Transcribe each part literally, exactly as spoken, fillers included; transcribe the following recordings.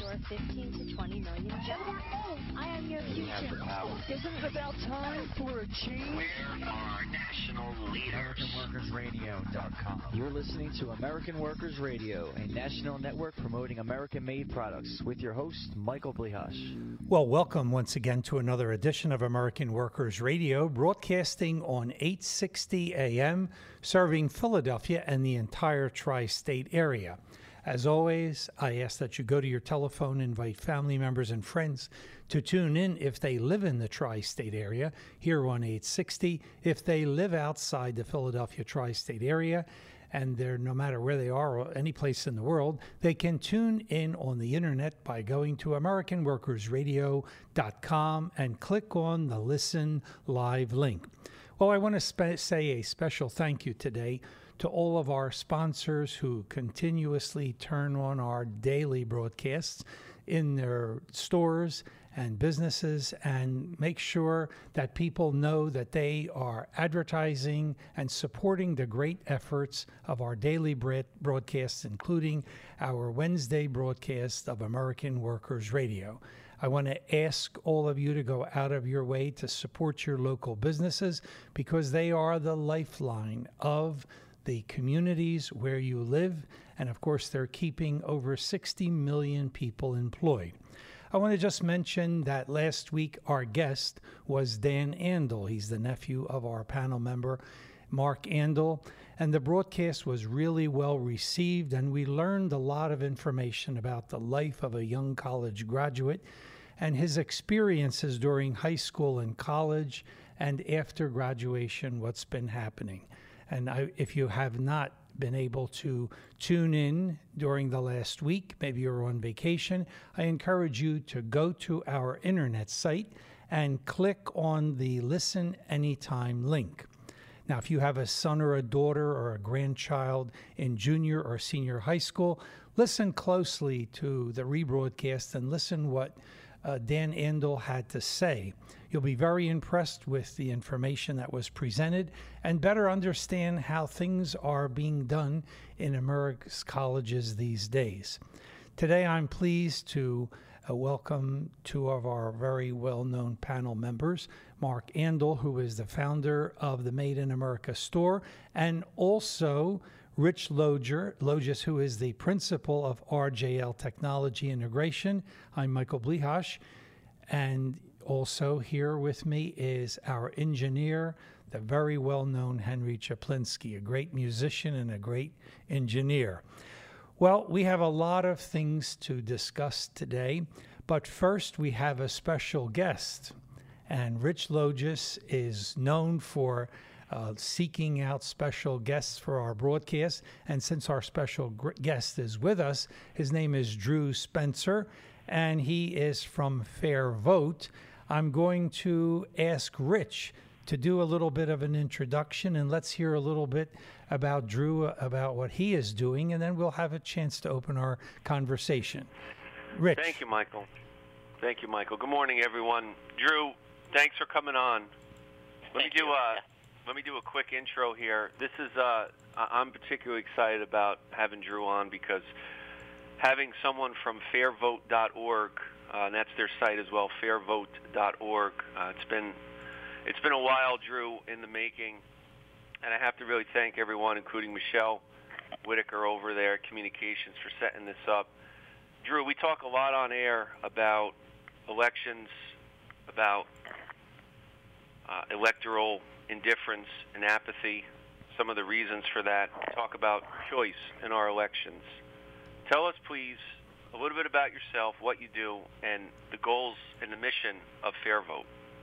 your fifteen to twenty million jobs. I am your future. Isn't it about time for a change? Where are national leaders? American Workers Radio dot com. You're listening to American Workers Radio, a national network promoting American-made products, with your host, Michael Blihash. Well, welcome once again to another edition of American Workers Radio, broadcasting on eight sixty A M, serving Philadelphia and the entire tri-state area. As always, I ask that you go to your telephone, invite family members and friends to tune in if they live in the tri-state area, here on eight sixty. If they live outside the Philadelphia tri-state area, and they're no matter where they are or any place in the world, they can tune in on the internet by going to American Workers Radio dot com and click on the Listen Live link. Well, I want to spe- say a special thank you today to all of our sponsors who continuously turn on our daily broadcasts in their stores and businesses and make sure that people know that they are advertising and supporting the great efforts of our daily broadcasts, including our Wednesday broadcast of American Workers Radio. I want to ask all of you to go out of your way to support your local businesses because they are the lifeline of the communities where you live, and of course they're keeping over sixty million people employed. I want to just mention that last week our guest was Dan Andel. He's the nephew of our panel member, Mark Andel, and the broadcast was really well received, and we learned a lot of information about the life of a young college graduate and his experiences during high school and college, and after graduation, what's been happening. And I, if you have not been able to tune in during the last week, maybe you're on vacation, I encourage you to go to our internet site and click on the Listen Anytime link. Now, if you have a son or a daughter or a grandchild in junior or senior high school, listen closely to the rebroadcast and listen what uh, Dan Andel had to say. You'll be very impressed with the information that was presented and better understand how things are being done in America's colleges these days. Today, I'm pleased to uh, welcome two of our very well-known panel members, Mark Andel, who is the founder of the Made in America store, and also Rich Loger, Logis, who is the principal of R J L Technology Integration. I'm Michael Blihash, and also here with me is our engineer, the very well-known Henry Chaplinsky, a great musician and a great engineer. Well, we have a lot of things to discuss today, but first we have a special guest, and Rich Logis is known for uh, seeking out special guests for our broadcast, and since our special gr- guest is with us, his name is Drew Spencer, and he is from Fair Vote. I'm going to ask Rich to do a little bit of an introduction, and let's hear a little bit about Drew, about what he is doing, and then we'll have a chance to open our conversation. Rich. Thank you, Michael. Thank you, Michael. Good morning, everyone. Drew, thanks for coming on. Let Thank me do you. a let me do a quick intro here. This is uh, I'm particularly excited about having Drew on because having someone from fair vote dot org, uh, and that's their site as well, fair vote dot org. Uh, it's been It's been a while, Drew, in the making, and I have to really thank everyone, including Michelle Whitaker over there at Communications, for setting this up. Drew, we talk a lot on air about elections, about uh, electoral indifference and apathy, some of the reasons for that. We talk about choice in our elections. Tell us, please, a little bit about yourself, what you do, and the goals and the mission of Fair Vote.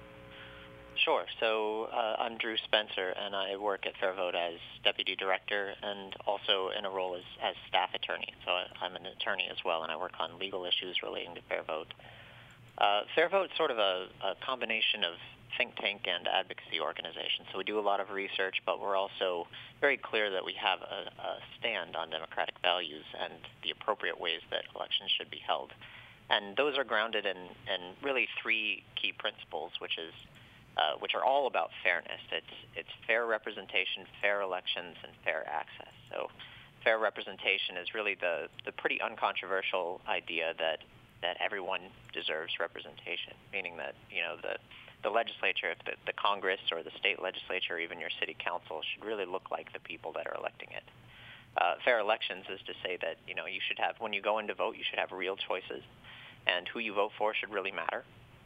Sure. So uh, I'm Drew Spencer, and I work at Fair Vote as Deputy Director and also in a role as, as staff attorney. So I, I'm an attorney as well, and I work on legal issues relating to Fair Vote. Uh, Fair Vote is sort of a, a combination of think tank and advocacy organization. So we do a lot of research, but we're also very clear that we have a, a stand on democratic values and the appropriate ways that elections should be held. And those are grounded in, in really three key principles, which is Uh, which are all about fairness. It's it's fair representation, fair elections, and fair access. So fair representation is really the, the pretty uncontroversial idea that that everyone deserves representation, meaning that, you know, the the legislature, if the, the Congress or the state legislature or even your city council should really look like the people that are electing it. Uh, fair elections is to say that, you know, you should have, when you go in to vote, you should have real choices, and who you vote for should really matter.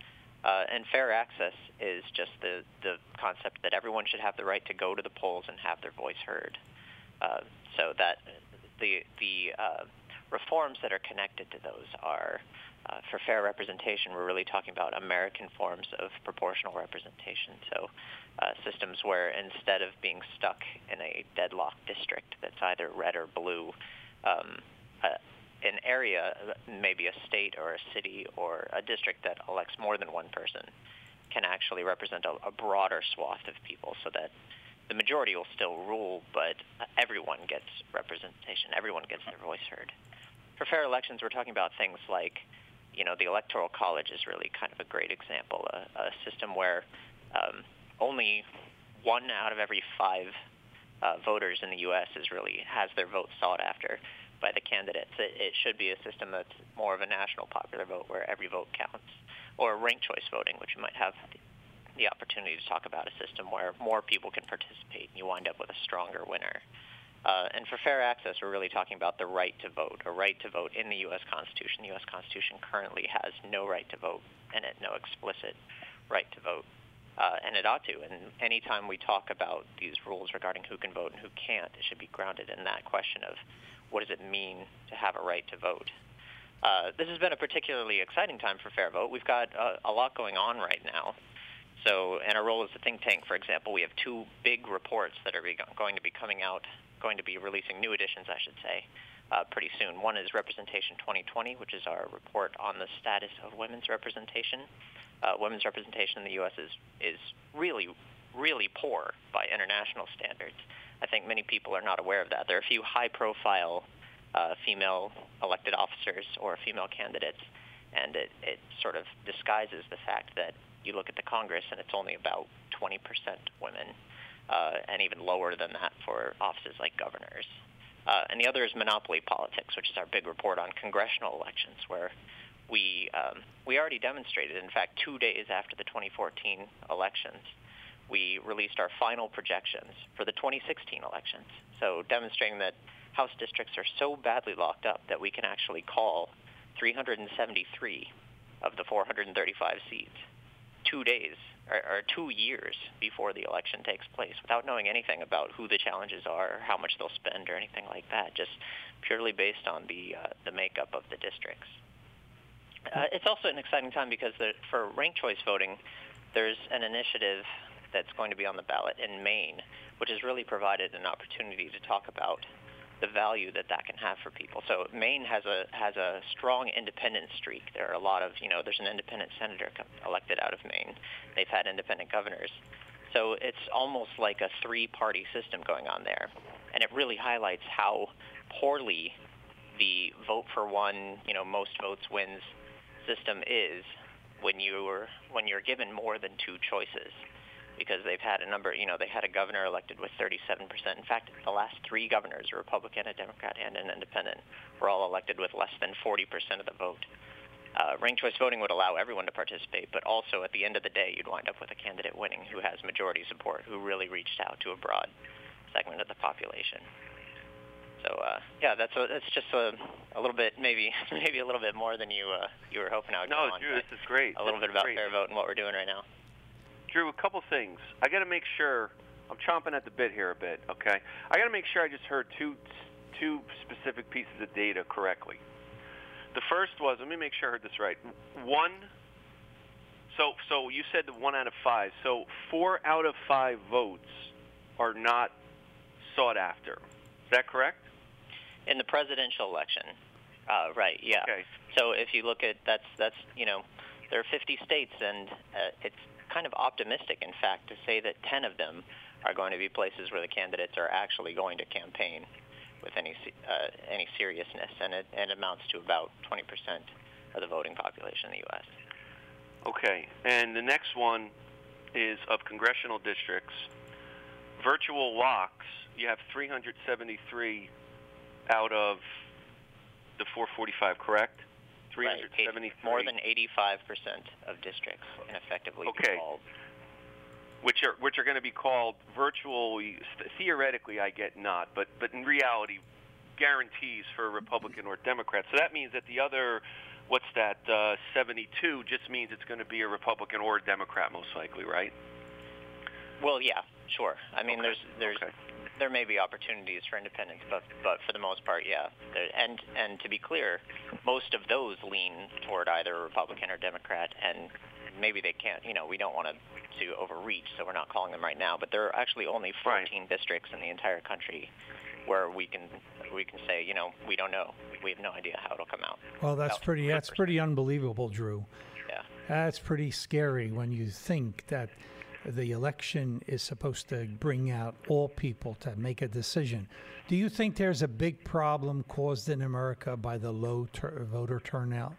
Uh, and fair access is just the, the concept that everyone should have the right to go to the polls and have their voice heard. Uh, so that the, the uh, reforms that are connected to those are, uh, for fair representation, we're really talking about American forms of proportional representation. So uh, systems where instead of being stuck in a deadlocked district that's either red or blue, um, uh, an area, maybe a state or a city or a district that elects more than one person, can actually represent a, a broader swath of people so that the majority will still rule, but everyone gets representation. Everyone gets their voice heard. For fair elections, we're talking about things like, you know, the Electoral College is really kind of a great example, a, a system where um, only one out of every five uh, voters in the U S is really has their vote sought after by the candidates. It, it should be a system that's more of a national popular vote where every vote counts, or ranked choice voting, which you might have the, the opportunity to talk about, a system where more people can participate and you wind up with a stronger winner. Uh, and for fair access, we're really talking about the right to vote, a right to vote in the U S Constitution. The U S Constitution currently has no right to vote in it, no explicit right to vote, uh, and it ought to. And anytime we talk about these rules regarding who can vote and who can't, it should be grounded in that question of what does it mean to have a right to vote. Uh, this has been a particularly exciting time for Fair Vote. We've got uh, a lot going on right now. So in our role as a think tank, for example, we have two big reports that are be going to be coming out, going to be releasing new editions, I should say, uh, pretty soon. One is Representation twenty twenty, which is our report on the status of women's representation. Uh, women's representation in the U S is, is really, really poor by international standards. I think many people are not aware of that. There are a few high-profile uh, female elected officers or female candidates, and it, it sort of disguises the fact that you look at the Congress and it's only about twenty percent women, uh, and even lower than that for offices like governors. Uh, and the other is Monopoly Politics, which is our big report on congressional elections, where we um, we already demonstrated, in fact, two days after the twenty fourteen elections, we released our final projections for the twenty sixteen elections, so demonstrating that House districts are so badly locked up that we can actually call three hundred seventy-three of the four hundred thirty-five seats two days or, or two years before the election takes place without knowing anything about who the challenges are, or how much they'll spend, or anything like that, just purely based on the, uh, the makeup of the districts. Uh, it's also an exciting time because the, for ranked choice voting, there's an initiative that's going to be on the ballot in Maine, which has really provided an opportunity to talk about the value that that can have for people. So Maine has a has a strong independent streak. There are a lot of, you know, there's an independent senator elected out of Maine. They've had independent governors. So it's almost like a three-party system going on there. And it really highlights how poorly the vote for one, you know, most votes wins system is when you're when you're given more than two choices. Because they've had a number, you know, they had a governor elected with thirty-seven percent. In fact, the last three governors, a Republican, a Democrat, and an independent, were all elected with less than forty percent of the vote. Uh, ranked choice voting would allow everyone to participate, but also at the end of the day, you'd wind up with a candidate winning who has majority support, who really reached out to a broad segment of the population. So uh, yeah, that's a, that's just a, a little bit, maybe maybe a little bit more than you uh, you were hoping I would. No, go on, Drew, this is great. A little this bit about great. Fair Vote and what we're doing right now. Drew, a couple things. I got to make sure. I'm chomping at the bit here a bit. Okay, I got to make sure I just heard two two specific pieces of data correctly. The first was, let me make sure I heard this right. One. So so you said the one out of five. So four out of five votes are not sought after. Is that correct? In the presidential election, uh, right? Yeah. Okay. So if you look at that's that's you know there are fifty states, and uh, it's kind of optimistic, in fact, to say that ten of them are going to be places where the candidates are actually going to campaign with any uh, any seriousness, and it, and it amounts to about twenty percent of the voting population in the U S. Okay, and the next one is of congressional districts. Virtual locks, you have three hundred seventy-three out of the four forty-five, correct? three hundred seventy-three. Right, more than eighty-five percent of districts can effectively okay. be called. Which are which are going to be called virtual. Theoretically, I get not, but but in reality, guarantees for a Republican or Democrat. So that means that the other, what's that, uh, seventy-two, just means it's going to be a Republican or a Democrat, most likely, right? Well, yeah, sure. I mean, okay. there's there's okay. there may be opportunities for independents, but but for the most part, yeah. There, and and to be clear, most of those lean toward either a Republican or Democrat, and maybe they can't. You know, we don't want to to overreach, so we're not calling them right now. But there are actually only fourteen right. districts in the entire country where we can we can say, you know, we don't know. We have no idea how it'll come out. Well, that's About pretty. That's pretty unbelievable, Drew. Yeah. That's pretty scary when you think that the election is supposed to bring out all people to make a decision. Do you think there's a big problem caused in America by the low tur- voter turnout?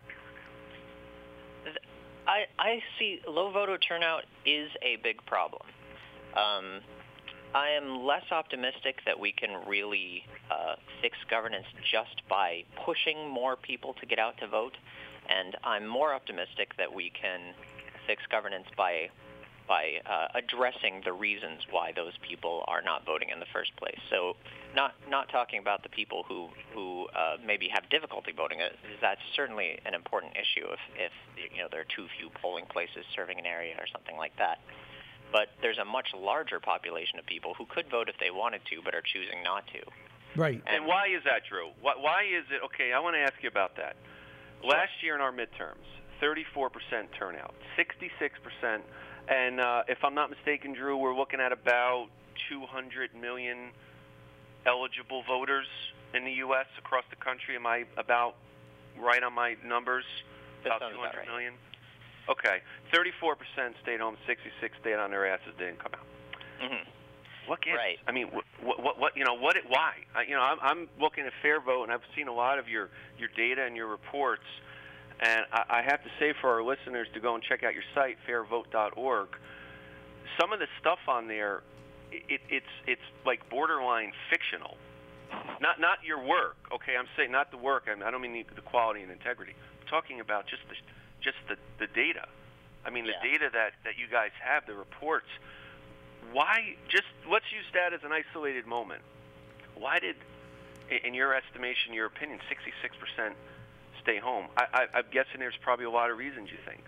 I, I see low voter turnout is a big problem. Um, I am less optimistic that we can really uh, fix governance just by pushing more people to get out to vote, and I'm more optimistic that we can fix governance by by uh, addressing the reasons why those people are not voting in the first place. So not not talking about the people who, who uh, maybe have difficulty voting. That's certainly an important issue if, if you know there are too few polling places serving an area or something like that. But there's a much larger population of people who could vote if they wanted to but are choosing not to. Right. And, and why is that, Drew? Why, why is it? Okay, I want to ask you about that. Last year in our midterms, thirty-four percent turnout, sixty-six percent. And uh, if I'm not mistaken, Drew, we're looking at about two hundred million eligible voters in the U S across the country. Am I about right on my numbers? That about sounds two hundred about right. million? Okay. thirty-four percent stayed home, sixty-six stayed on their asses, didn't come out. Mm-hmm. What gives? Right. I mean, what, what, what, you know, what, why? I, you know, I'm, I'm looking at Fair Vote, and I've seen a lot of your, your data and your reports. And I have to say for our listeners to go and check out your site, fair vote dot org. Some of the stuff on there, it, it's it's like borderline fictional. Not not your work, okay? I'm saying not the work. I, mean, I don't mean the, the quality and integrity. I'm talking about just the just the, the data. I mean, the yeah. data that, that you guys have, the reports. Why? Just let's use that as an isolated moment. Why did, in your estimation, your opinion, sixty-six percent stay home? I, I, I'm guessing there's probably a lot of reasons you think.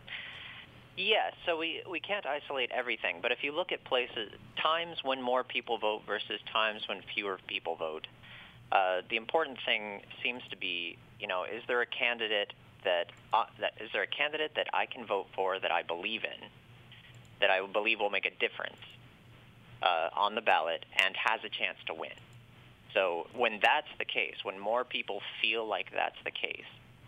Yeah, so we, we can't isolate everything, but if you look at places, times when more people vote versus times when fewer people vote, uh, the important thing seems to be, you know, is there a candidate that, uh, that is there a candidate that I can vote for that I believe in, that I believe will make a difference uh, on the ballot and has a chance to win? So when that's the case, when more people feel like that's the case,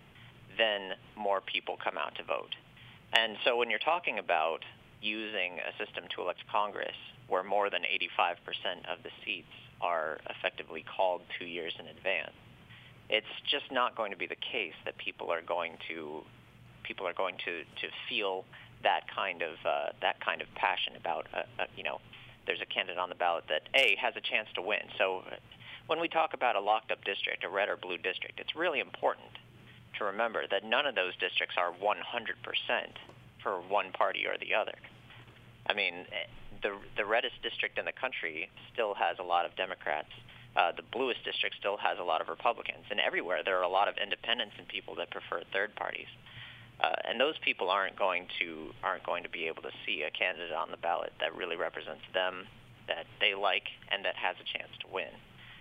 then more people come out to vote. And so when you're talking about using a system to elect Congress where more than eighty-five percent of the seats are effectively called two years in advance, it's just not going to be the case that people are going to people are going to, to feel that kind of uh, that kind of passion about uh, uh, you know, there's a candidate on the ballot that A, has a chance to win. So when we talk about a locked-up district, a red or blue district, it's really important to remember that none of those districts are one hundred percent for one party or the other. I mean, the the reddest district in the country still has a lot of Democrats. Uh, the bluest district still has a lot of Republicans. And everywhere there are a lot of independents and people that prefer third parties. Uh, and those people aren't going to aren't going to be able to see a candidate on the ballot that really represents them, that they like, and that has a chance to win.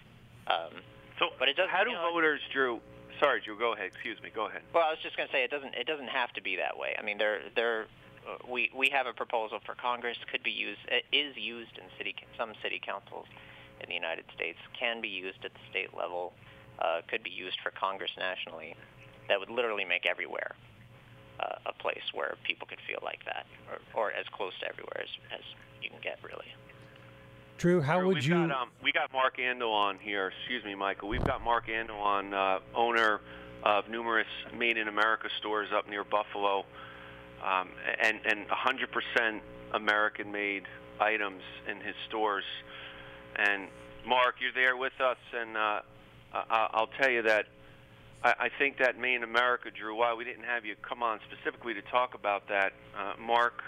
Um, so, but it doesn't, how do you know, voters, Drew? Sorry, Drew. Go ahead. Excuse me. Go ahead. Well, I was just going to say it doesn't it doesn't have to be that way. I mean, there there uh, we we have a proposal for Congress, could be used uh, is used in city some city councils in the United States, can be used at the state level, uh, could be used for Congress nationally. That would literally make everywhere uh, a place where people could feel like that, or, or as close to everywhere as, as you can get, really. Drew, how Drew, would we've you... Got, um, we got Mark Andel on here. Excuse me, Michael. We've got Mark Andel on, uh, owner of numerous Made in America stores up near Buffalo, um, and, and one hundred percent American-made items in his stores. And, Mark, you're there with us, and uh, I- I'll tell you that I, I think that Made in America, Drew, why we didn't have you come on specifically to talk about that, uh, Mark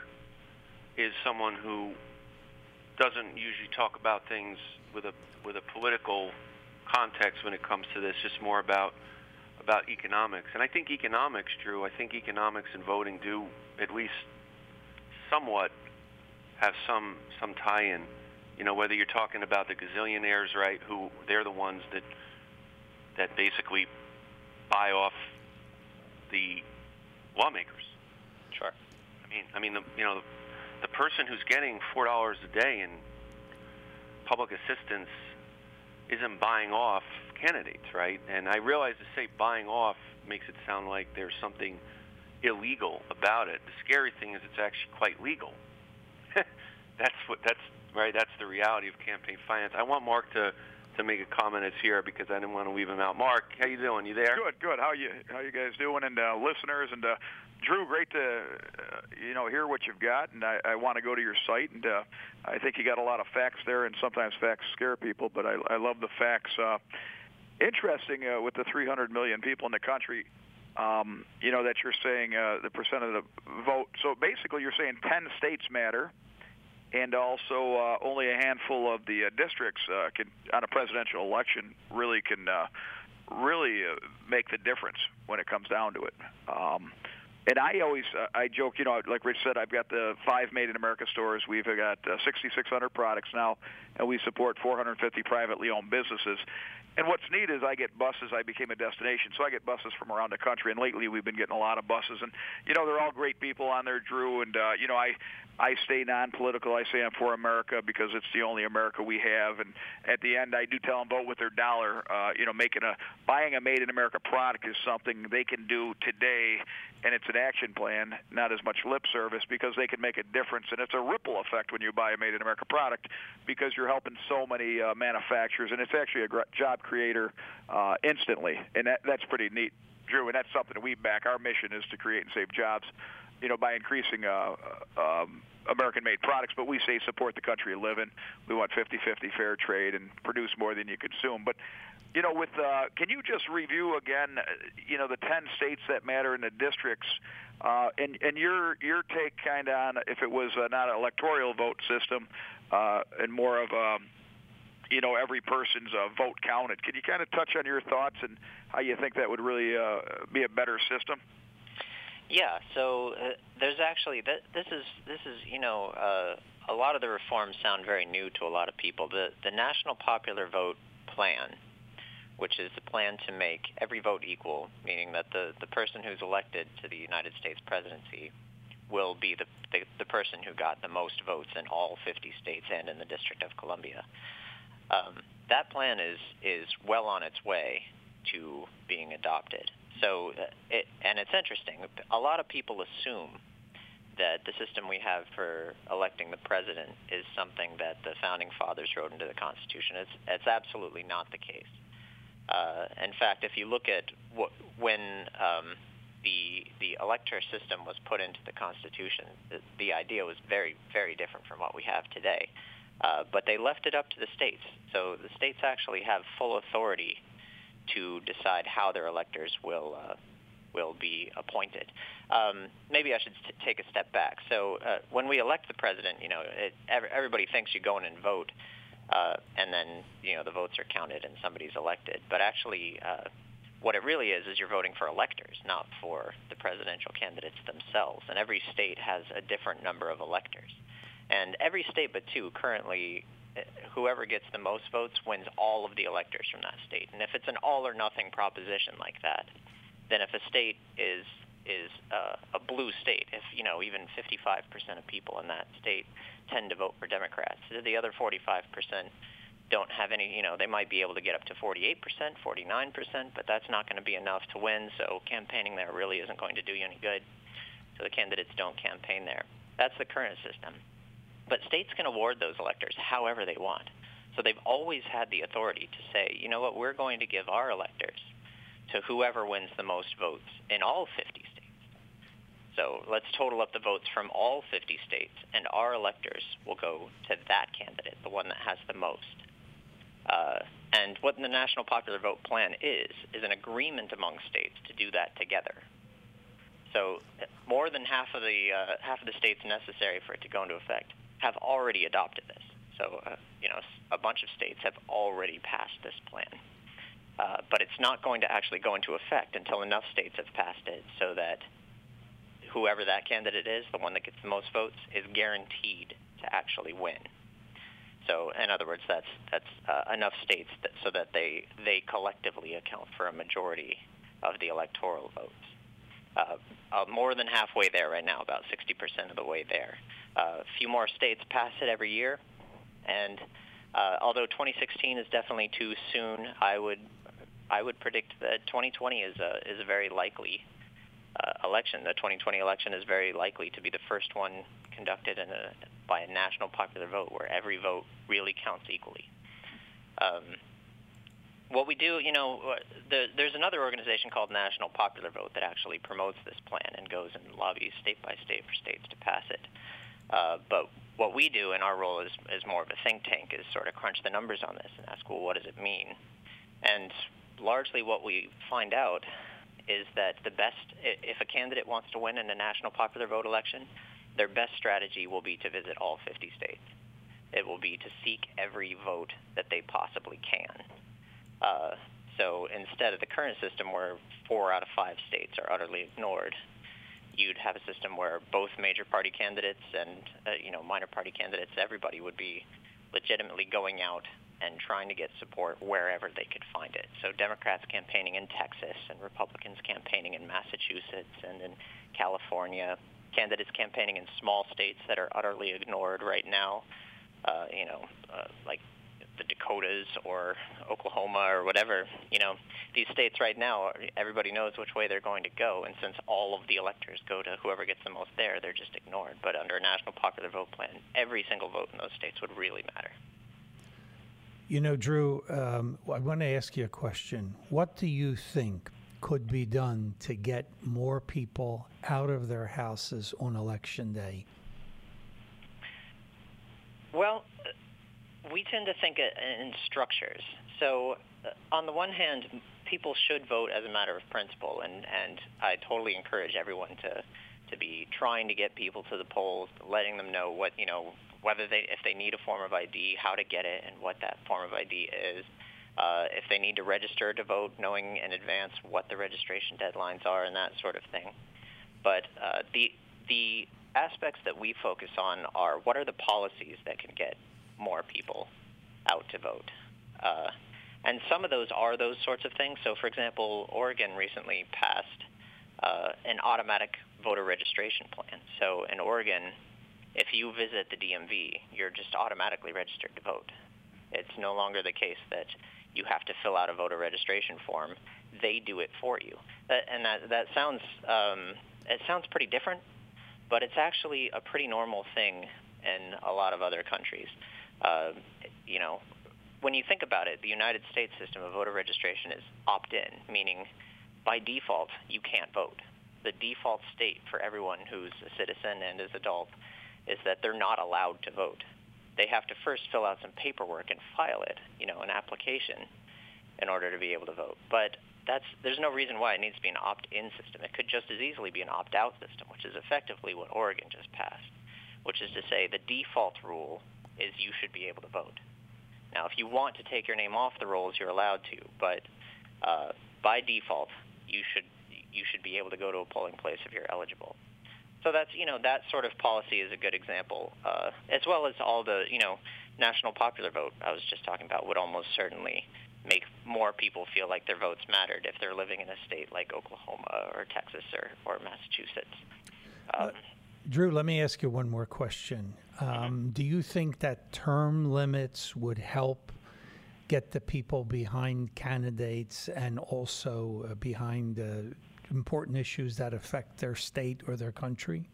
is someone who doesn't usually talk about things with a with a political context when it comes to this, just more about about economics. And I think economics, Drew, I think economics and voting do at least somewhat have some some tie-in. You know, whether you're talking about the gazillionaires, right, who they're the ones that that basically buy off the lawmakers. Sure. I mean, I mean, the, you know, the, the person who's getting four dollars a day in public assistance isn't buying off candidates, right? And I realize to say buying off makes it sound like there's something illegal about it. The scary thing is it's actually quite legal. That's what that's right. That's the reality of campaign finance. I want Mark to. to make a comment it's here because I didn't want to leave him out. Mark, how you doing? You there? Good, good. How you how you guys doing? And uh, listeners and uh, Drew, great to uh, you know hear what you've got. And I, I want to go to your site, and uh, I think you got a lot of facts there. And sometimes facts scare people, but I, I love the facts. Uh, interesting uh, with the three hundred million people in the country. Um, you know that you're saying uh, the percent of the vote. So basically, you're saying ten states matter. And also, uh, only a handful of the uh, districts uh, can, on a presidential election, really can uh, really uh, make the difference when it comes down to it. Um, and I always, uh, I joke, you know, like Rich said, I've got the five Made in America stores. We've got uh, sixty-six hundred products now, and we support four hundred fifty privately owned businesses. And what's neat is I get buses. I became a destination, so I get buses from around the country. And lately, we've been getting a lot of buses. And you know, they're all great people on there, Drew. And uh, you know, I I stay non-political. I say I'm for America because it's the only America we have. And at the end, I do tell them vote with their dollar. Uh, you know, making a buying a Made in America product is something they can do today, and it's an action plan, not as much lip service, because they can make a difference. And it's a ripple effect when you buy a Made in America product because you're helping so many uh, manufacturers, and it's actually a gr- job creator uh, instantly, and that, that's pretty neat, Drew. And that's something that we back. Our mission is to create and save jobs, you know, by increasing uh, um, American-made products. But we say support the country you live in. We want fifty-fifty fair trade and produce more than you consume. But you know, with uh, can you just review again, uh, you know, the ten states that matter in the districts, uh, and and your your take kind of on if it was uh, not an electoral vote system uh, and more of a you know, every person's uh, vote counted. Can you kind of touch on your thoughts and how you think that would really uh, be a better system? Yeah. So uh, there's actually th- this is this is you know uh, a lot of the reforms sound very new to a lot of people. The the National Popular Vote Plan, which is the plan to make every vote equal, meaning that the the person who's elected to the United States presidency will be the the, the person who got the most votes in all fifty states and in the District of Columbia. Um, that plan is, is well on its way to being adopted. So, uh, it, and it's interesting. A lot of people assume that the system we have for electing the president is something that the founding fathers wrote into the Constitution. It's, it's absolutely not the case. Uh, in fact, if you look at what, when um, the the elector system was put into the Constitution, the, the idea was very, very different from what we have today. Uh, but they left it up to the states. So the states actually have full authority to decide how their electors will uh, will be appointed. Um, maybe I should t- take a step back. So uh, when we elect the president, you know, it, every, everybody thinks you go in and vote, uh, and then you know the votes are counted and somebody's elected. But actually, uh, what it really is is you're voting for electors, not for the presidential candidates themselves. And every state has a different number of electors. And every state but two currently, whoever gets the most votes wins all of the electors from that state. And if it's an all-or-nothing proposition like that, then if a state is is uh, a blue state, if you know even fifty-five percent of people in that state tend to vote for Democrats, the other forty-five percent don't have any. You know, they might be able to get up to forty-eight percent, forty-nine percent, but that's not going to be enough to win. So campaigning there really isn't going to do you any good. So the candidates don't campaign there. That's the current system. But states can award those electors however they want. So they've always had the authority to say, you know what, we're going to give our electors to whoever wins the most votes in all fifty states. So let's total up the votes from all fifty states, and our electors will go to that candidate, the one that has the most. Uh, and what the National Popular Vote Plan is, is an agreement among states to do that together. So more than half of the uh, half of the states necessary for it to go into effect have already adopted this. So, uh, you know, a bunch of states have already passed this plan. Uh, but it's not going to actually go into effect until enough states have passed it so that whoever that candidate is, the one that gets the most votes, is guaranteed to actually win. So, in other words, that's that's uh, enough states that, so that they they collectively account for a majority of the electoral votes. Uh, uh, more than halfway there right now, about sixty percent of the way there. Uh, a few more states pass it every year, and uh, although twenty sixteen is definitely too soon, I would I would predict that twenty twenty is a is a very likely uh, election. The twenty twenty election is very likely to be the first one conducted in a, by a national popular vote where every vote really counts equally. Um, what we do, you know, the, there's another organization called National Popular Vote that actually promotes this plan and goes and lobbies state by state for states to pass it. Uh, but what we do in our role is, is more of a think tank, is sort of crunch the numbers on this and ask, well, what does it mean? And largely what we find out is that the best, if a candidate wants to win in a national popular vote election, their best strategy will be to visit all fifty states. It will be to seek every vote that they possibly can. Uh, so instead of the current system where four out of five states are utterly ignored, you'd have a system where both major party candidates and uh, you know minor party candidates, everybody would be legitimately going out and trying to get support wherever they could find it. So Democrats campaigning in Texas and Republicans campaigning in Massachusetts and in California, candidates campaigning in small states that are utterly ignored right now, uh, you know, uh, like the Dakotas or Oklahoma or whatever. You know, these states right now, everybody knows which way they're going to go, and since all of the electors go to whoever gets the most there, they're just ignored. But under a national popular vote plan, every single vote in those states would really matter. You know, Drew, um, I want to ask you a question. What do you think could be done to get more people out of their houses on Election Day? Well, we tend to think in structures. So uh, on the one hand, people should vote as a matter of principle, and, and I totally encourage everyone to, to be trying to get people to the polls, letting them know what, you know, whether they, if they need a form of I D, how to get it, and what that form of I D is. Uh, if they need to register to vote, knowing in advance what the registration deadlines are and that sort of thing. But uh, the the aspects that we focus on are what are the policies that can get more people out to vote. Uh, and some of those are those sorts of things. So, for example, Oregon recently passed uh, an automatic voter registration plan. So in Oregon, if you visit the D M V, you're just automatically registered to vote. It's no longer the case that you have to fill out a voter registration form. They do it for you. That, and that, that sounds, um, it sounds pretty different, but it's actually a pretty normal thing in a lot of other countries. Uh, you know, when you think about it, the United States system of voter registration is opt-in, meaning by default, you can't vote. The default state for everyone who's a citizen and is adult is that they're not allowed to vote. They have to first fill out some paperwork and file it, you know, an application in order to be able to vote. But that's there's no reason why it needs to be an opt-in system. It could just as easily be an opt-out system, which is effectively what Oregon just passed, which is to say the default rule is you should be able to vote. Now, if you want to take your name off the rolls, you're allowed to, but uh, by default, you should you should be able to go to a polling place if you're eligible. So that's, you know, that sort of policy is a good example, uh, as well as all the, you know, national popular vote I was just talking about would almost certainly make more people feel like their votes mattered if they're living in a state like Oklahoma or Texas or, or Massachusetts. Um, uh, Drew, let me ask you one more question. Um, mm-hmm. Do you think that term limits would help get the people behind candidates and also uh, behind uh, important issues that affect their state or their country?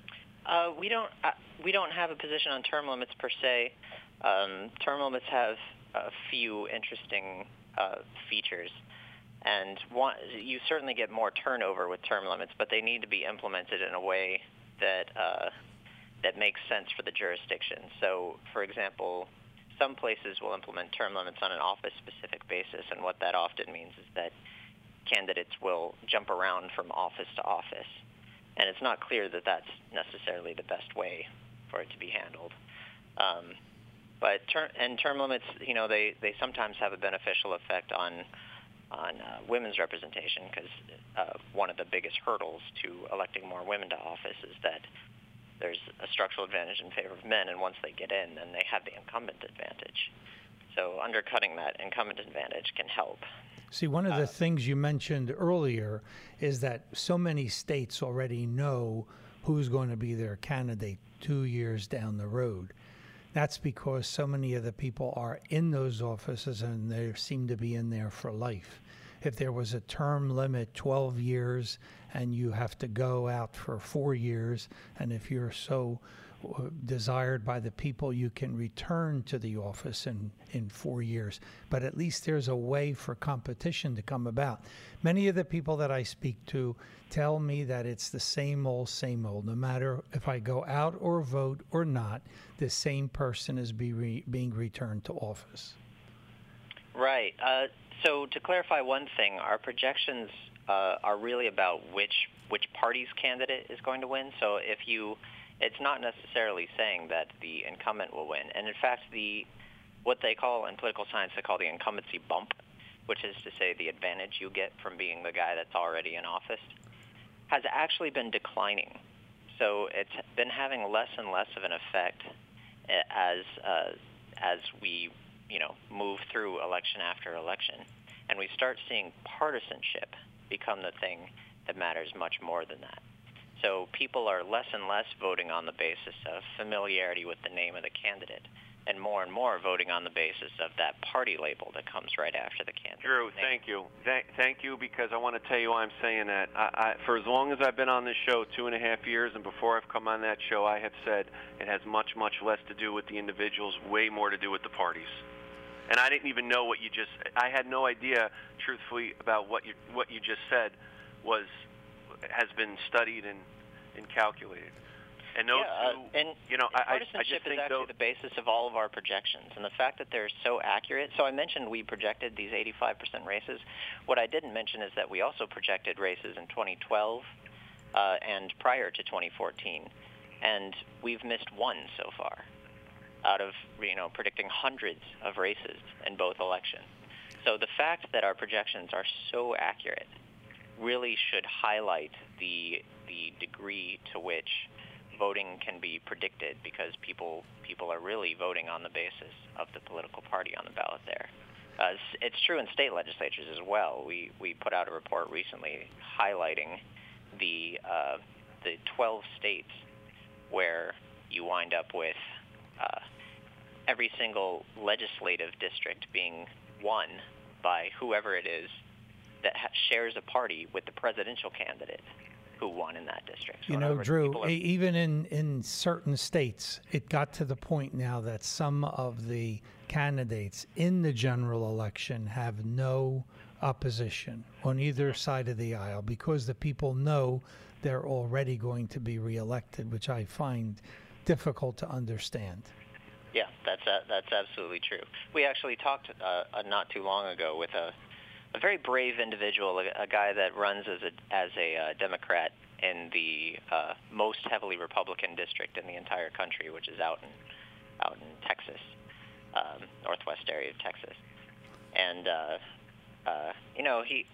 Uh, we don't. Uh, we don't have a position on term limits per se. Um, term limits have a few interesting uh, features, and one, you certainly get more turnover with term limits, but they need to be implemented in a way that uh, that makes sense for the jurisdiction. So, for example, some places will implement term limits on an office-specific basis, and what that often means is that candidates will jump around from office to office, and it's not clear that that's necessarily the best way for it to be handled. Um, but ter- and term limits, you know, they, they sometimes have a beneficial effect on on uh, women's representation, because uh, one of the biggest hurdles to electing more women to office is that there's a structural advantage in favor of men, and once they get in, then they have the incumbent advantage. So undercutting that incumbent advantage can help. See, one of the uh, things you mentioned earlier is that so many states already know who's going to be their candidate two years down the road. That's because so many of the people are in those offices and they seem to be in there for life. If there was a term limit, twelve years, and you have to go out for four years, and if you're so desired by the people, you can return to the office in, in four years. But at least there's a way for competition to come about. Many of the people that I speak to tell me that it's the same old, same old. No matter if I go out or vote or not, the same person is be re- being returned to office. Right. Uh, so to clarify one thing, our projections uh, are really about which which party's candidate is going to win. So if you It's not necessarily saying that the incumbent will win. And in fact, the what they call in political science, they call the incumbency bump, which is to say the advantage you get from being the guy that's already in office, has actually been declining. So it's been having less and less of an effect as uh, as we, you know, move through election after election, and we start seeing partisanship become the thing that matters much more than that. So people are less and less voting on the basis of familiarity with the name of the candidate, and more and more voting on the basis of that party label that comes right after the candidate. Drew, name. thank you. Th- thank you, because I want to tell you why I'm saying that. I, I, for as long as I've been on this show, two and a half years, and before I've come on that show, I have said it has much, much less to do with the individuals, way more to do with the parties. And I didn't even know what you just – I had no idea, truthfully, about what you what you just said was has been studied and, and calculated. And those yeah, uh, two, and you know, I, partisanship I just think is actually those, the basis of all of our projections, and the fact that they're so accurate. So I mentioned we projected these eighty-five percent races. What I didn't mention is that we also projected races in twenty twelve uh, and prior to twenty fourteen, and we've missed one so far out of, you know, predicting hundreds of races in both elections. So the fact that our projections are so accurate really should highlight the the degree to which voting can be predicted, because people people are really voting on the basis of the political party on the ballot there. Uh, it's, it's true in state legislatures as well. We we put out a report recently highlighting the uh, the twelve states where you wind up with uh, every single legislative district being won by whoever it is that ha- shares a party with the presidential candidate who won in that district. So you know, Drew, are... even in, in certain states, it got to the point now that some of the candidates in the general election have no opposition on either side of the aisle, because the people know they're already going to be reelected, which I find difficult to understand. Yeah, that's uh, that's absolutely true. We actually talked uh, uh, not too long ago with a a very brave individual, a, a guy that runs as a as a uh, Democrat in the uh, most heavily Republican district in the entire country, which is out in out in Texas, um, northwest area of Texas, and uh, uh, you know he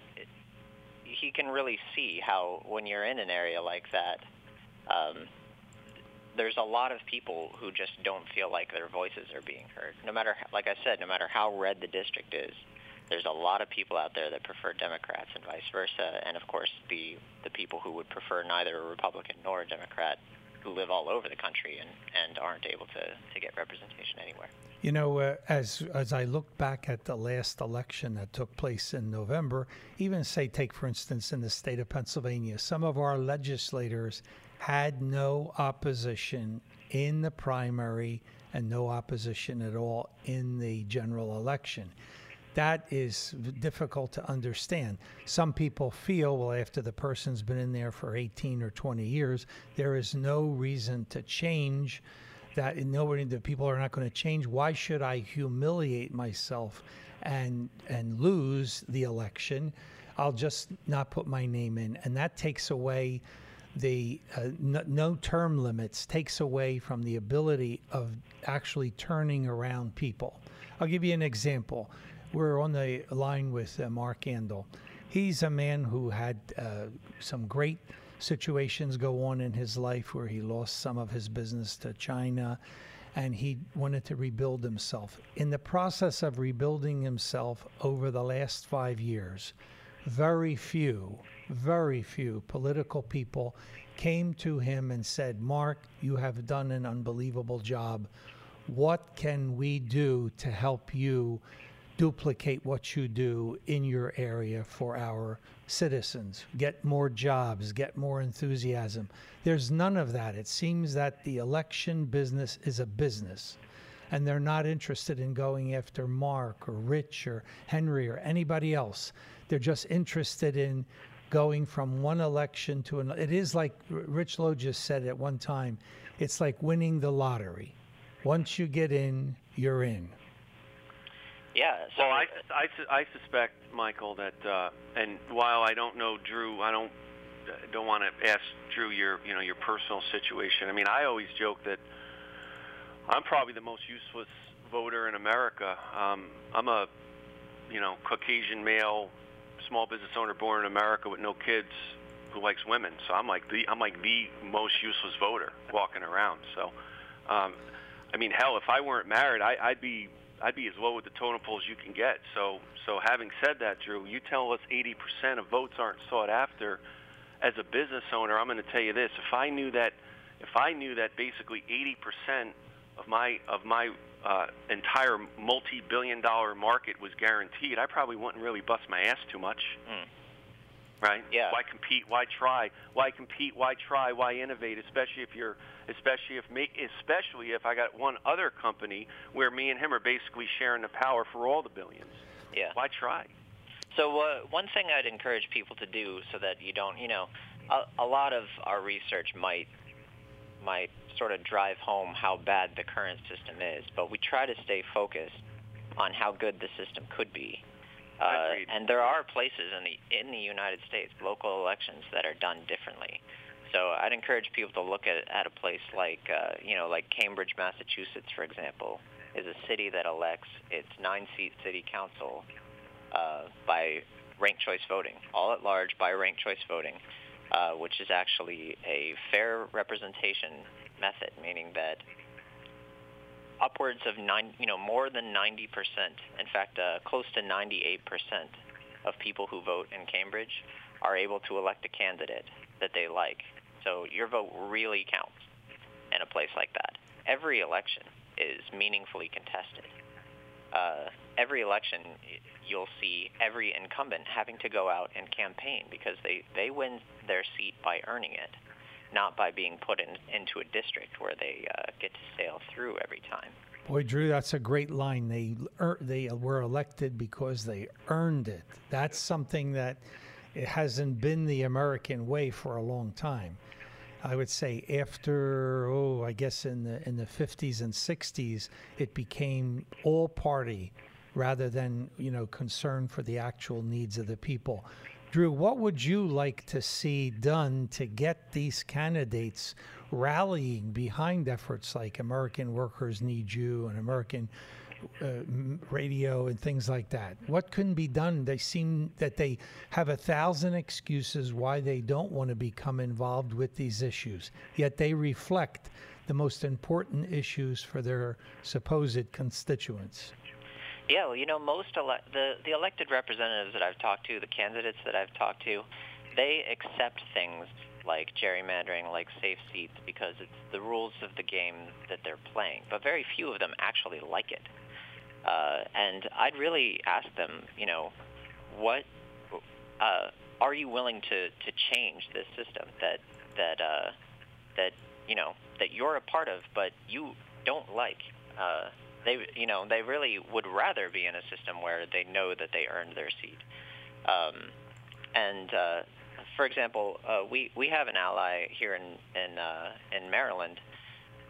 he can really see how when you're in an area like that. Um, There's a lot of people who just don't feel like their voices are being heard. No matter, like I said, no matter how red the district is, there's a lot of people out there that prefer Democrats and vice versa. And of course, the the people who would prefer neither a Republican nor a Democrat, who live all over the country and, and aren't able to, to get representation anywhere. You know, uh, as as I look back at the last election that took place in November, even say, take for instance, in the state of Pennsylvania, some of our legislators had no opposition in the primary and no opposition at all in the general election. That is difficult to understand. Some people feel, well, after the person's been in there for eighteen or twenty years, there is no reason to change that nobody, the people are not going to change. Why should I humiliate myself and and lose the election? I'll just not put my name in, and that takes away the uh, no, no term limits, takes away from the ability of actually turning around people. I'll give you an example. We're on the line with uh, Mark Andel. He's a man who had uh, some great situations go on in his life where he lost some of his business to China, and he wanted to rebuild himself. In the process of rebuilding himself over the last five years, very few, very few political people came to him and said, Mark, you have done an unbelievable job. What can we do to help you duplicate what you do in your area for our citizens? Get more jobs, get more enthusiasm. There's none of that. It seems that the election business is a business, and they're not interested in going after Mark or Rich or Henry or anybody else. They're just interested in going from one election to another. It is like Rich Lowe just said at one time, it's like winning the lottery. Once you get in, you're in. Yeah. So well, I, I, I suspect, Michael, that uh, and while I don't know Drew, I don't don't want to ask Drew your you know your personal situation. I mean, I always joke that I'm probably the most useless voter in America. Um, I'm a you know Caucasian male, small business owner born in America with no kids who likes women. So I'm like the I'm like the most useless voter walking around. So, um, I mean, hell, if I weren't married, I, I'd be I'd be as low with the totem pole as you can get. So, so having said that, Drew, you tell us eighty percent of votes aren't sought after. As a business owner, I'm going to tell you this: if I knew that, if I knew that basically eighty percent of my of my uh, entire multi-billion-dollar market was guaranteed, I probably wouldn't really bust my ass too much. Mm. Right? Yeah. Why compete? Why try? Why compete? Why try? Why innovate? Especially if you're, especially if make, especially if I got one other company where me and him are basically sharing the power for all the billions. Yeah. Why try? So uh, one thing I'd encourage people to do so that you don't, you know, a, a lot of our research might might sort of drive home how bad the current system is, but we try to stay focused on how good the system could be. Uh, and there are places in the in the United States, local elections that are done differently. So I'd encourage people to look at at a place like uh, you know like Cambridge, Massachusetts, for example, is a city that elects its nine-seat city council uh, by ranked choice voting, all at large by ranked choice voting, uh, which is actually a fair representation method, meaning that upwards of nine, you know, more than ninety percent, in fact, uh, close to ninety-eight percent of people who vote in Cambridge are able to elect a candidate that they like. So your vote really counts in a place like that. Every election is meaningfully contested. Uh, every election, you'll see every incumbent having to go out and campaign because they, they win their seat by earning it, not by being put in, into a district where they uh, get to sail through every time. Boy, Drew, that's a great line. They er, they were elected because they earned it. That's something that it hasn't been the American way for a long time. I would say after, oh, I guess in the in the fifties and sixties, it became all party rather than, you know, concern for the actual needs of the people. Drew, what would you like to see done to get these candidates rallying behind efforts like American Workers Need You and American uh, Radio and things like that? What can be done? They seem that they have a thousand excuses why they don't want to become involved with these issues, yet they reflect the most important issues for their supposed constituents. Yeah, well, you know, most ele- the the elected representatives that I've talked to, the candidates that I've talked to, they accept things like gerrymandering, like safe seats, because it's the rules of the game that they're playing. But very few of them actually like it. Uh, and I'd really ask them, you know, what uh, are you willing to, to change this system that that uh, that you know that you're a part of, but you don't like. Uh, They, you know, they really would rather be in a system where they know that they earned their seat. Um, and uh, for example, uh, we we have an ally here in in uh, in Maryland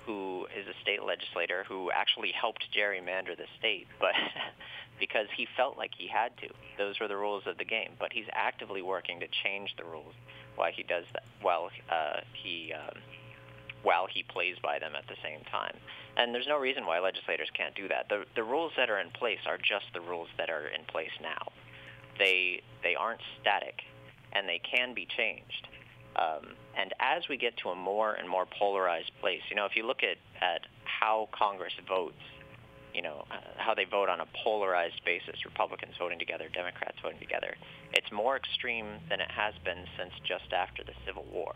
who is a state legislator who actually helped gerrymander the state, but because he felt like he had to. Those were the rules of the game. But he's actively working to change the rules while he does that, while uh, he um, while he plays by them at the same time. And there's no reason why legislators can't do that. The the rules that are in place are just the rules that are in place now. They they aren't static, and they can be changed. Um, and as we get to a more and more polarized place, you know, if you look at, at how Congress votes, you know, uh, how they vote on a polarized basis, Republicans voting together, Democrats voting together, it's more extreme than it has been since just after the Civil War.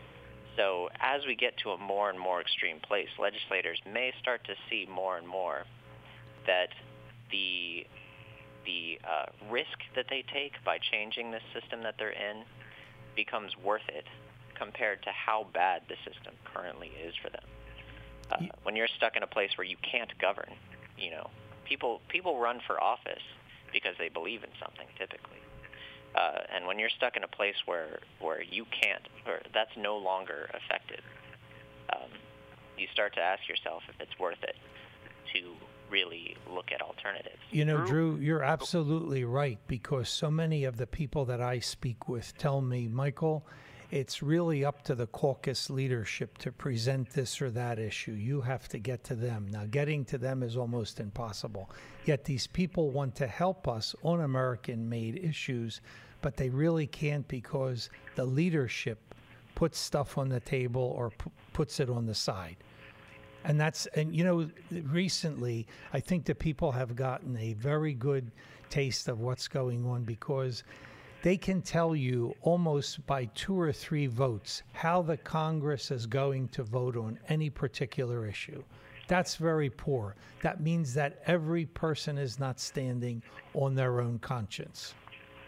So as we get to a more and more extreme place, legislators may start to see more and more that the the uh, risk that they take by changing this system that they're in becomes worth it compared to how bad the system currently is for them. Uh, when you're stuck in a place where you can't govern, you know, people people run for office because they believe in something typically. Uh, and when you're stuck in a place where, where you can't, or that's no longer effective, um, you start to ask yourself if it's worth it to really look at alternatives. You know, Drew, you're absolutely right, because so many of the people that I speak with tell me, Michael, it's really up to the caucus leadership to present this or that issue. You have to get to them. Now, getting to them is almost impossible. Yet these people want to help us on American-made issues, but they really can't because the leadership puts stuff on the table or p- puts it on the side. And that's, and you know, recently, I think the people have gotten a very good taste of what's going on because they can tell you almost by two or three votes how the Congress is going to vote on any particular issue. That's very poor. That means that every person is not standing on their own conscience.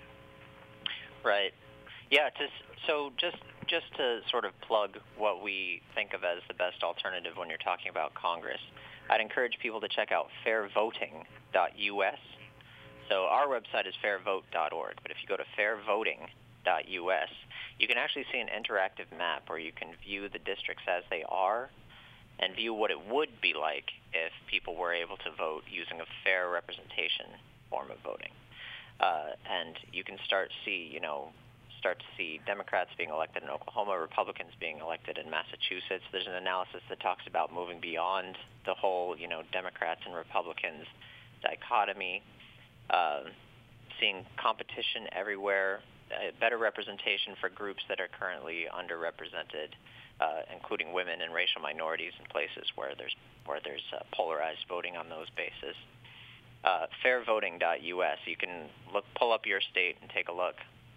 Right. Yeah, to, so just just to sort of plug what we think of as the best alternative when you're talking about Congress, I'd encourage people to check out fair voting dot U S. So our website is fair vote dot org, but if you go to fair voting dot U S, you can actually see an interactive map where you can view the districts as they are and view what it would be like if people were able to vote using a fair representation form of voting. Uh, and you can start see, you know, start to see Democrats being elected in Oklahoma, Republicans being elected in Massachusetts. There's an analysis that talks about moving beyond the whole, you know, Democrats and Republicans dichotomy, uh, seeing competition everywhere, uh, better representation for groups that are currently underrepresented, uh, including women and racial minorities in places where there's where there's uh, polarized voting on those bases. Uh, fair voting dot U S. You can look, pull up your state and take a look.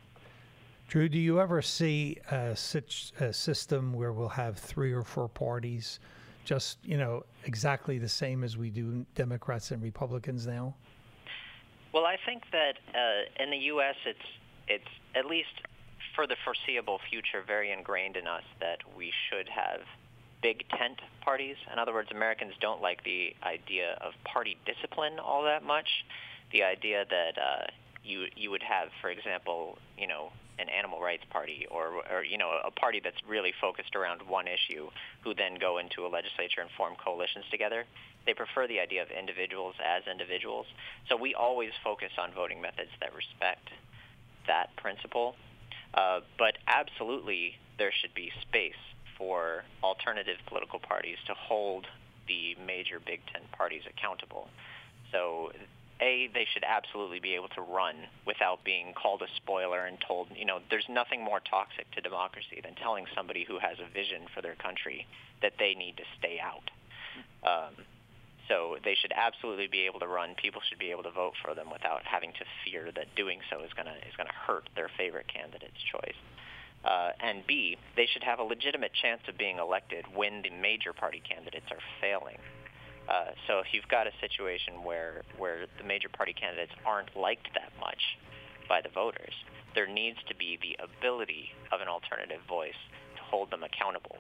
Drew, do you ever see a, such a system where we'll have three or four parties, just, you know, exactly the same as we do Democrats and Republicans now? Well, I think that uh, in the U S it's it's at least for the foreseeable future very ingrained in us that we should have big tent parties. In other words, Americans don't like the idea of party discipline all that much. The idea that uh, you you would have, for example, you know, an animal rights party or, or, you know, a party that's really focused around one issue who then go into a legislature and form coalitions together. They prefer the idea of individuals as individuals. So we always focus on voting methods that respect that principle. Uh, but absolutely there should be space for alternative political parties to hold the major Big Ten parties accountable. So, A, they should absolutely be able to run without being called a spoiler and told, you know, there's nothing more toxic to democracy than telling somebody who has a vision for their country that they need to stay out. Um, so they should absolutely be able to run. People should be able to vote for them without having to fear that doing so is going to is going to hurt their favorite candidate's choice. Uh, and B, they should have a legitimate chance of being elected when the major party candidates are failing. Uh, so if you've got a situation where, where the major party candidates aren't liked that much by the voters, there needs to be the ability of an alternative voice to hold them accountable.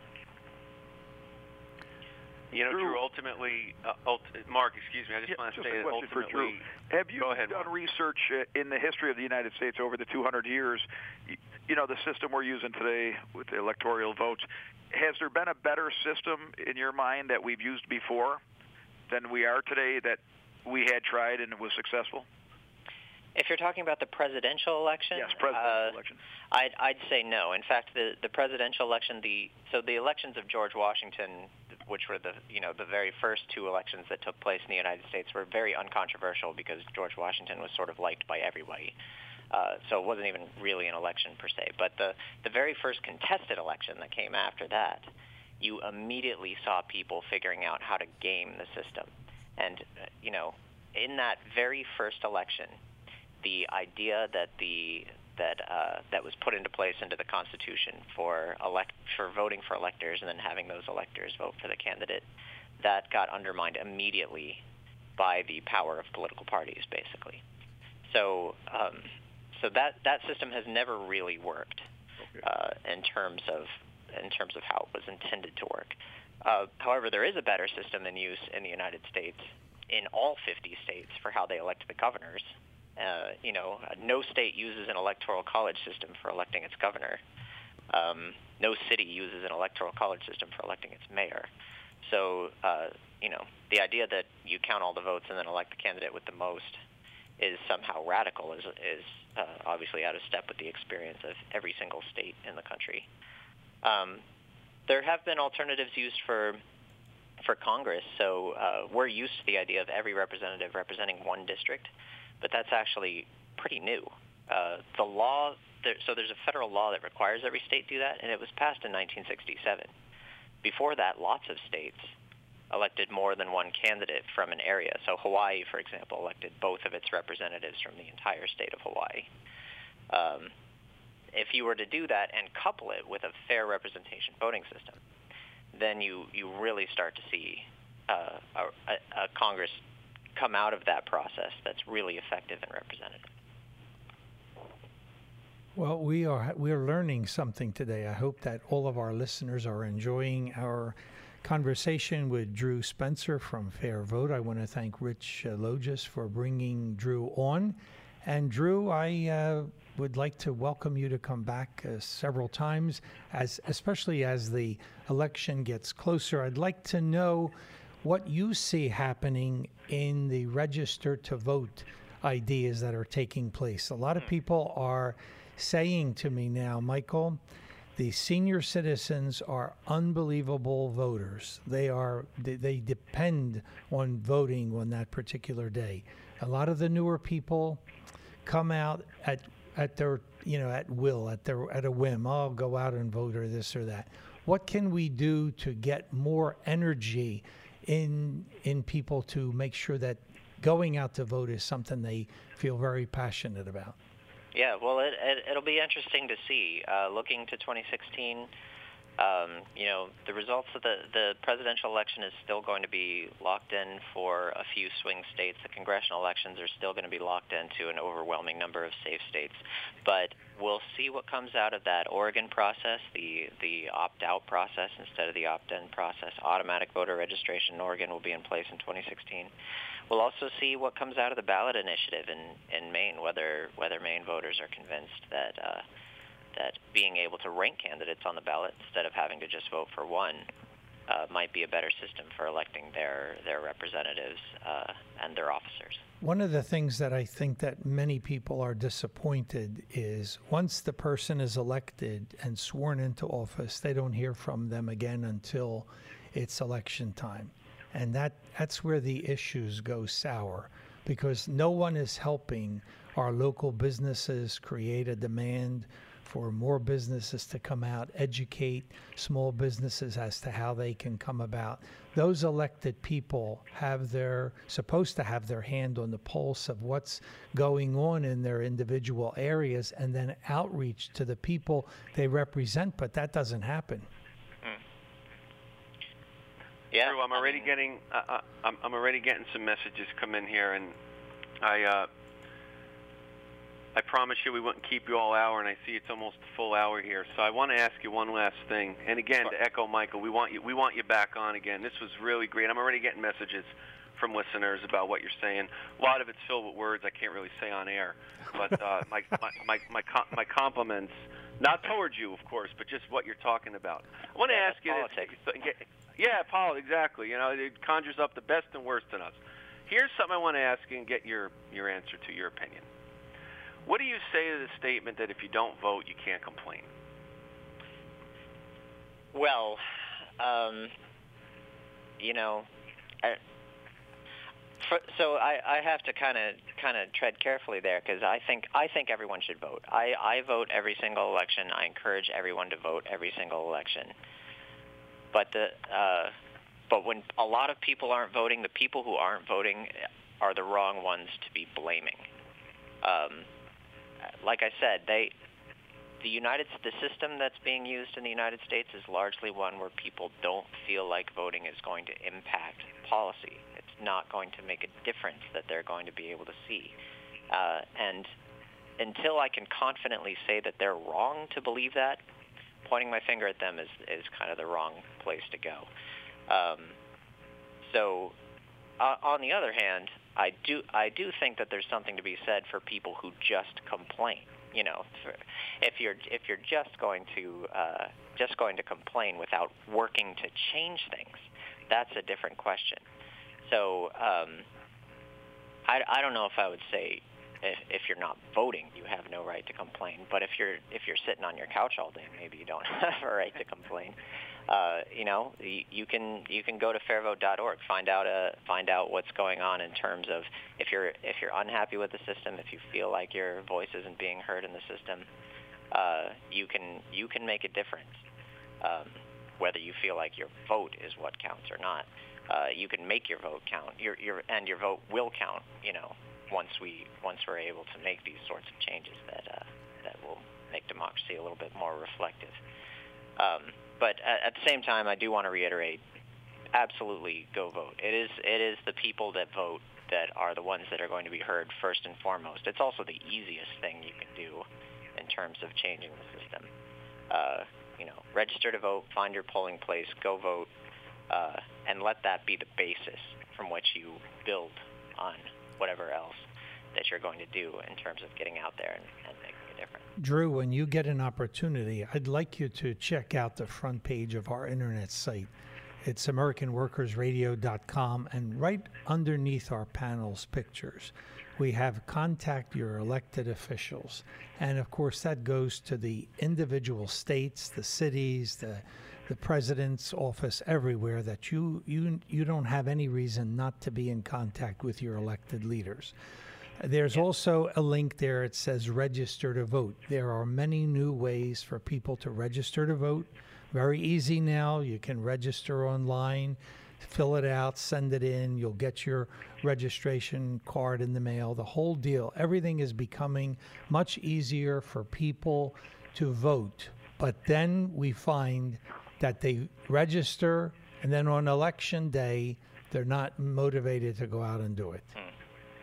You know, Drew, Drew ultimately, uh, ult- Mark, excuse me, I just yeah, want to just say a that question for ultimately... Drew. Have you go ahead, done Mark. research uh, in the history of the United States over the two hundred years? you know, the system we're using today with the electoral votes, has there been a better system in your mind that we've used before than we are today that we had tried and it was successful? If you're talking about the presidential election, yes, presidential uh, election. I'd, I'd say no. In fact, the, the presidential election, the so the elections of George Washington, which were the you know the very first two elections that took place in the United States, were very uncontroversial because George Washington was sort of liked by everybody. Uh, so it wasn't even really an election per se. But the the very first contested election that came after that, you immediately saw people figuring out how to game the system, and uh, you know in that very first election, the idea that the that uh, that was put into place into the Constitution for elect for voting for electors and then having those electors vote for the candidate, that got undermined immediately by the power of political parties, basically. So um, so that that system has never really worked okay. uh, in terms of in terms of how it was intended to work. Uh, however, there is a better system in use in the United States, in all fifty states, for how they elect the governors. Uh, you know, no state uses an electoral college system for electing its governor. Um, no city uses an electoral college system for electing its mayor. So, uh, you know, the idea that you count all the votes and then elect the candidate with the most is somehow radical, is, is uh, obviously out of step with the experience of every single state in the country. Um, there have been alternatives used for for Congress, so uh, we're used to the idea of every representative representing one district. But that's actually pretty new. Uh, the law, there, so there's a federal law that requires every state do that, and it was passed in nineteen sixty-seven. Before that, lots of states elected more than one candidate from an area. So Hawaii, for example, elected both of its representatives from the entire state of Hawaii. Um, if you were to do that and couple it with a fair representation voting system, then you, you really start to see uh, a, a, a Congress come out of that process that's really effective and representative. Well, we are we are learning something today. I hope that all of our listeners are enjoying our conversation with Drew Spencer from Fair Vote. I want to thank Rich uh, Logis for bringing Drew on. And Drew, I uh, would like to welcome you to come back uh, several times, as especially as the election gets closer. I'd like to know what you see happening in the register to vote ideas that are taking place. A lot of people are saying to me now, Michael, the senior citizens are unbelievable voters. They are they, they depend on voting on that particular day. A lot of the newer people come out at at their you know at will, at their at a whim. I'll go out and vote or this or that. What can we do to get more energy in in people to make sure that going out to vote is something they feel very passionate about? Yeah, well, it, it, it'll be interesting to see. Uh, looking to twenty sixteen, um, you know, the results of the, the presidential election is still going to be locked in for a few swing states. The congressional elections are still going to be locked into an overwhelming number of safe states. But we'll see what comes out of that Oregon process, the, the opt-out process instead of the opt-in process. Automatic voter registration in Oregon will be in place in twenty sixteen. We'll also see what comes out of the ballot initiative in, in Maine, whether whether Maine voters are convinced that uh, that being able to rank candidates on the ballot instead of having to just vote for one uh, might be a better system for electing their their representatives uh, and their officers. One of the things that I think that many people are disappointed is once the person is elected and sworn into office, they don't hear from them again until it's election time. And that that's where the issues go sour, because no one is helping our local businesses create a demand for more businesses to come out, educate small businesses as to how they can come about. Those elected people have their supposed to have their hand on the pulse of what's going on in their individual areas and then outreach to the people they represent, but that doesn't happen. Yeah, Drew, I'm already I mean, getting uh, I'm, I'm already getting some messages come in here, and I uh, I promise you we wouldn't keep you all hour, and I see it's almost a full hour here. So I want to ask you one last thing, and again to echo Michael, we want you we want you back on again. This was really great. I'm already getting messages from listeners about what you're saying. A lot of it's filled with words I can't really say on air, but uh, my my my my, com- my compliments Not towards you, of course, but just what you're talking about. I want to Yeah, ask you politics. this. Yeah, politics, exactly. You know, it conjures up the best and worst in us. Here's something I want to ask you and get your, your answer to, your opinion. What do you say to the statement that if you don't vote, you can't complain? Well, um, you know, I, for, so I, I have to kind of kind of tread carefully there because I think I think everyone should vote. I, I vote every single election. I encourage everyone to vote every single election. But the uh, but when a lot of people aren't voting, the people who aren't voting are the wrong ones to be blaming. Um, like I said, they. The United the system that's being used in the United States is largely one where people don't feel like voting is going to impact policy. It's not going to make a difference that they're going to be able to see. Uh, and until I can confidently say that they're wrong to believe that, pointing my finger at them is, is kind of the wrong place to go. Um, so uh, on the other hand, I do I do think that there's something to be said for people who just complain. You know, for, if you're if you're just going to uh, just going to complain without working to change things, that's a different question. So um, I, I don't know if I would say if, if you're not voting, you have no right to complain. But if you're if you're sitting on your couch all day, maybe you don't have a right to complain. Uh, you know, you, you can you can go to fair vote dot org, find out uh, find out what's going on in terms of if you're if you're unhappy with the system, if you feel like your voice isn't being heard in the system, uh, you can you can make a difference. Um, whether you feel like your vote is what counts or not, uh, you can make your vote count. Your your and your vote will count. You know, once we once we're able to make these sorts of changes that uh, that will make democracy a little bit more reflective. Um, But at the same time, I do want to reiterate, absolutely go vote. It is it is the people that vote that are the ones that are going to be heard first and foremost. It's also the easiest thing you can do in terms of changing the system. Uh, you know, register to vote, find your polling place, go vote, uh, and let that be the basis from which you build on whatever else that you're going to do in terms of getting out there and, and making a difference. Drew, when you get an opportunity, I'd like you to check out the front page of our internet site. It's American Workers Radio dot com, and right underneath our panel's pictures, we have contact your elected officials. And of course, that goes to the individual states, the cities, the the president's office, everywhere, that you you you don't have any reason not to be in contact with your elected leaders. There's also a link there. It says register to vote. There are many new ways for people to register to vote. Very easy now. You can register online, fill it out, send it in. You'll get your registration card in the mail, the whole deal. Everything is becoming much easier for people to vote. But then we find that they register, and then on election day, they're not motivated to go out and do it. Hmm.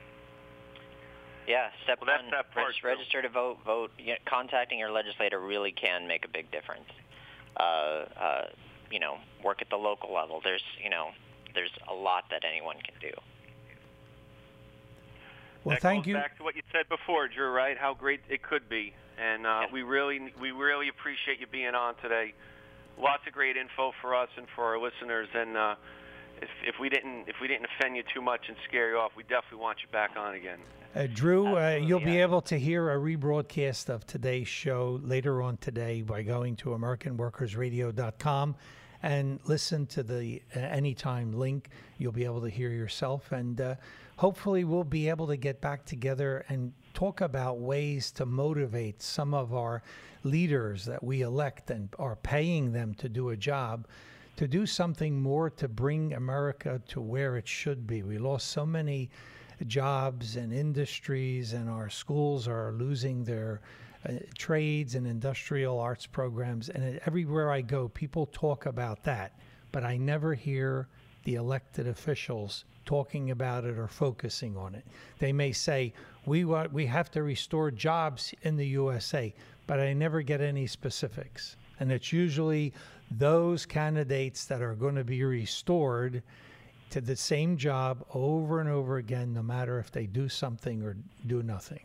Yeah, step well, that's one, that part, reg- register to vote. Vote. You know, contacting your legislator really can make a big difference. Uh, uh, you know, work at the local level. There's, you know, there's a lot that anyone can do. Well, that thank goes you. Back to what you said before, Drew. Right? How great it could be, and uh, Yeah. we really, we really appreciate you being on today. Lots of great info for us and for our listeners, and. Uh, If, if we didn't if we didn't offend you too much and scare you off, we definitely want you back on again. Uh, Drew, uh, you'll be yeah. able to hear a rebroadcast of today's show later on today by going to American Workers Radio dot com and listen to the uh, Anytime link. You'll be able to hear yourself, and uh, hopefully we'll be able to get back together and talk about ways to motivate some of our leaders that we elect and are paying them to do a job, to do something more to bring America to where it should be. We lost so many jobs and industries, and our schools are losing their uh, trades and industrial arts programs. And everywhere I go, people talk about that, but I never hear the elected officials talking about it or focusing on it. They may say, we want, we have to restore jobs in the U S A, but I never get any specifics. And it's usually those candidates that are going to be restored to the same job over and over again, no matter if they do something or do nothing.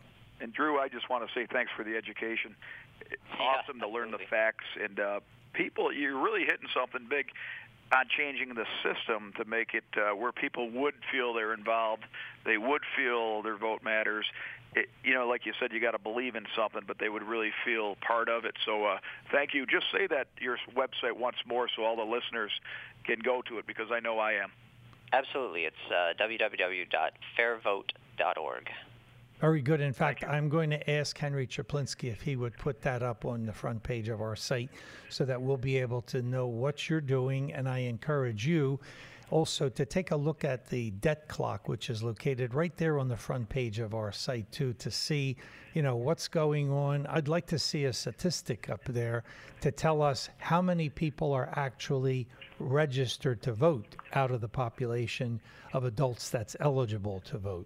and Drew, I just want to say thanks for the education. It's Yeah, awesome to learn the absolutely. facts, and uh, people, you're really hitting something big on changing the system to make it uh, where people would feel they're involved, they would feel their vote matters. It, you know, like you said, you got to believe in something, but they would really feel part of it. So uh, thank you. Just say that your website once more so all the listeners can go to it, because I know I am. Absolutely. It's uh, w w w dot fair vote dot org. Very good. In fact, I'm going to ask Henry Chaplinsky if he would put that up on the front page of our site so that we'll be able to know what you're doing. And I encourage you also to take a look at the debt clock, which is located right there on the front page of our site, too, to see, you know, what's going on. I'd like to see a statistic up there to tell us how many people are actually registered to vote out of the population of adults that's eligible to vote.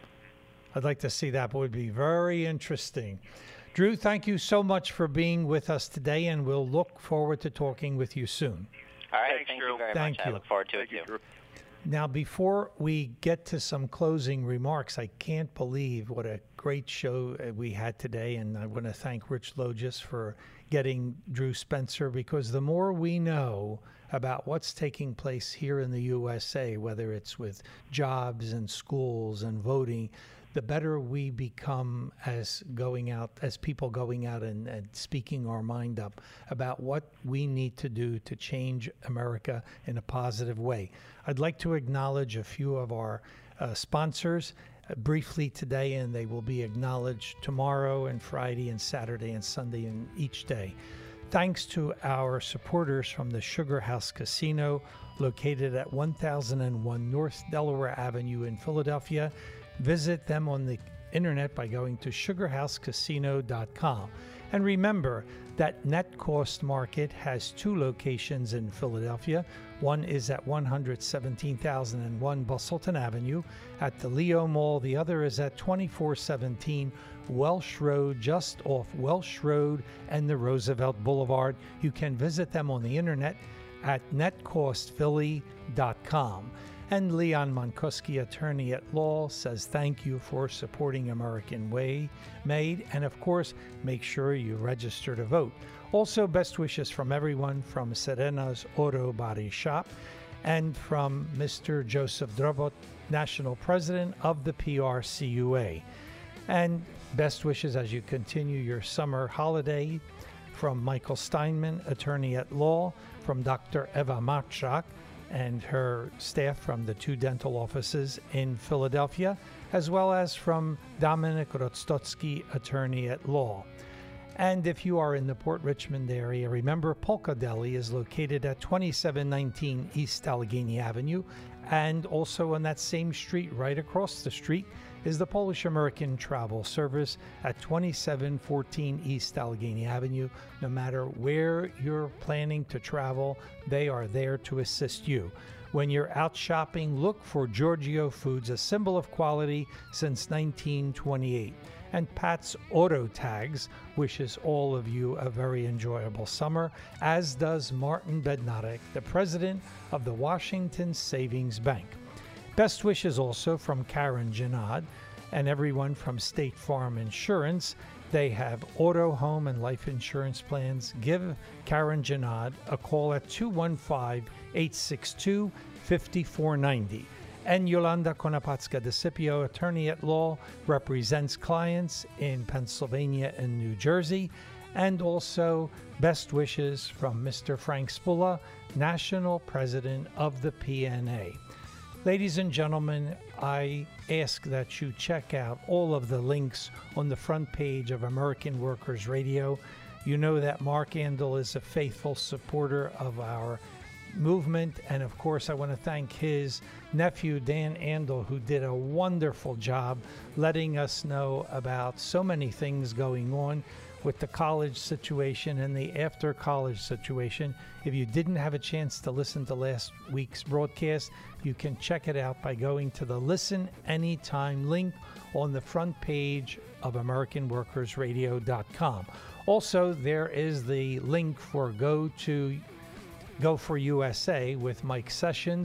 I'd like to see that. It would be very interesting. Drew, thank you so much for being with us today, and we'll look forward to talking with you soon. All right. Thanks, thank Drew. you very Thank much. you. I look forward to Thank it, you, too. Drew. Now, before we get to some closing remarks, I can't believe what a great show uh, we had today, and I want to thank Rich Logis for getting Drew Spencer, because the more we know about what's taking place here in the U S A, whether it's with jobs and schools and voting, the better we become as going out, as people going out and, and speaking our mind up about what we need to do to change America in a positive way. I'd like to acknowledge a few of our uh, sponsors uh, briefly today, and they will be acknowledged tomorrow and Friday and Saturday and Sunday and each day. Thanks to our supporters from the Sugar House Casino, located at one thousand one North Delaware Avenue in Philadelphia. Visit them on the internet by going to sugar house casino dot com. And remember that Net Cost Market has two locations in Philadelphia. One is at one hundred seventeen thousand one Bustleton Avenue at the Leo Mall. The other is at twenty-four seventeen Welsh Road, just off Welsh Road and the Roosevelt Boulevard. You can visit them on the internet at net cost philly dot com. And Leon Monkuski, attorney at law, says thank you for supporting American Way Made. And of course, make sure you register to vote. Also, best wishes from everyone from Serena's Auto Body Shop and from Mister Joseph Drobot, National President of the P R C U A. And best wishes as you continue your summer holiday from Michael Steinman, attorney at law, from Doctor Eva Matchak and her staff from the two dental offices in Philadelphia, as well as from Dominic Rostotsky, attorney at law. And if you are in the Port Richmond area, remember Polka Deli is located at twenty-seven nineteen East Allegheny Avenue, and also on that same street, right across the street, is the Polish American Travel Service at twenty-seven fourteen East Allegheny Avenue. No matter where you're planning to travel, they are there to assist you. When you're out shopping, look for Giorgio Foods, a symbol of quality since nineteen twenty-eight. And Pat's Auto Tags wishes all of you a very enjoyable summer, as does Martin Bednarik, the president of the Washington Savings Bank. Best wishes also from Karen Janad and everyone from State Farm Insurance. They have auto, home, and life insurance plans. Give Karen Janad a call at two one five, eight six two, five four nine zero. And Yolanda Konopatska DeCipio, attorney at law, represents clients in Pennsylvania and New Jersey. And also best wishes from Mister Frank Spula, national president of the P N A. Ladies and gentlemen, I ask that you check out all of the links on the front page of American Workers Radio. You know that Mark Andel is a faithful supporter of our movement, and of course I want to thank his nephew Dan Andel, who did a wonderful job letting us know about so many things going on with the college situation and the after college situation. If you didn't have a chance to listen to last week's broadcast, you can check it out by going to the Listen Anytime link on the front page of American Workers Radio dot com. Also, there is the link for Go to Go for U S A with Mike Sessions,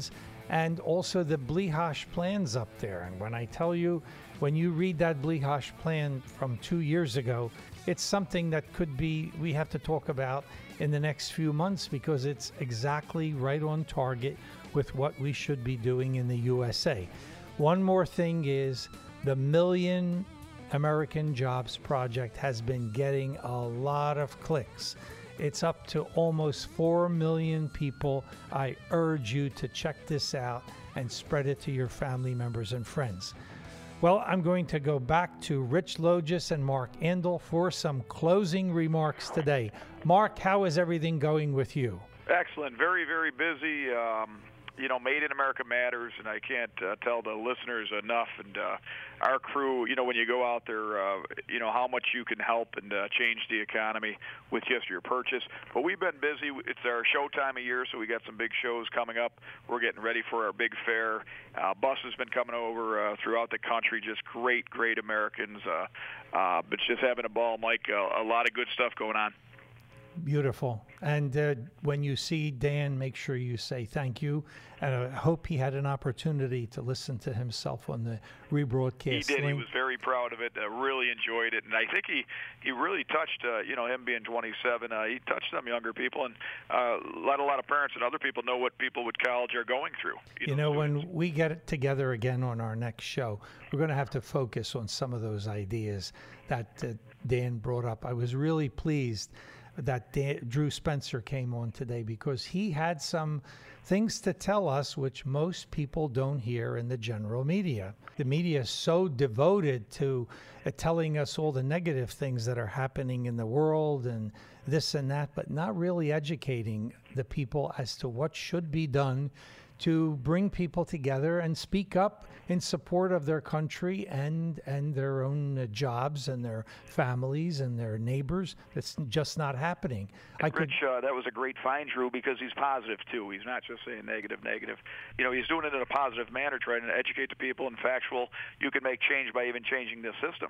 and also the BLEHOSH plans up there. And when I tell you, when you read that BLEHOSH plan from two years ago, it's something that could be, we have to talk about in the next few months, because it's exactly right on target with what we should be doing in the U S A. One more thing is the Million American Jobs Project has been getting a lot of clicks. It's up to almost four million people. I urge you to check this out and spread it to your family members and friends. Well, I'm going to go back to Rich Logis and Mark Andel for some closing remarks today. Mark, how is everything going with you? Excellent. Very, very busy. Um, you know, Made in America matters, and I can't uh, tell the listeners enough. And uh, our crew, you know, when you go out there, uh, you know, how much you can help and uh, change the economy with just your purchase. But we've been busy. It's our show time of year, so we got some big shows coming up. We're getting ready for our big fair. Uh, bus has been coming over uh, throughout the country. Just great, great Americans. Uh, uh, but just having a ball, Mike. Uh, a lot of good stuff going on. Beautiful. And uh, when you see Dan, make sure you say thank you. And I hope he had an opportunity to listen to himself on the rebroadcast. He did. link. He was very proud of it. Uh, really enjoyed it. And I think he, he really touched, uh, you know, him being twenty-seven, uh, he touched some younger people. And uh, let a lot of parents and other people know what people with college are going through. You, you know, know when we get it together again on our next show, we're going to have to focus on some of those ideas that uh, Dan brought up. I was really pleased that Dan, Drew Spencer came on today, because he had some things to tell us which most people don't hear in the general media. The media is so devoted to uh, telling us all the negative things that are happening in the world and this and that, but not really educating the people as to what should be done to bring people together and speak up in support of their country and and their own uh, jobs and their families and their neighbors. It's just not happening. I could, Rich, uh, that was a great find, Drew, because he's positive, too. He's not just saying negative, negative. You know, he's doing it in a positive manner, trying to educate the people and factual. You can make change by even changing the system.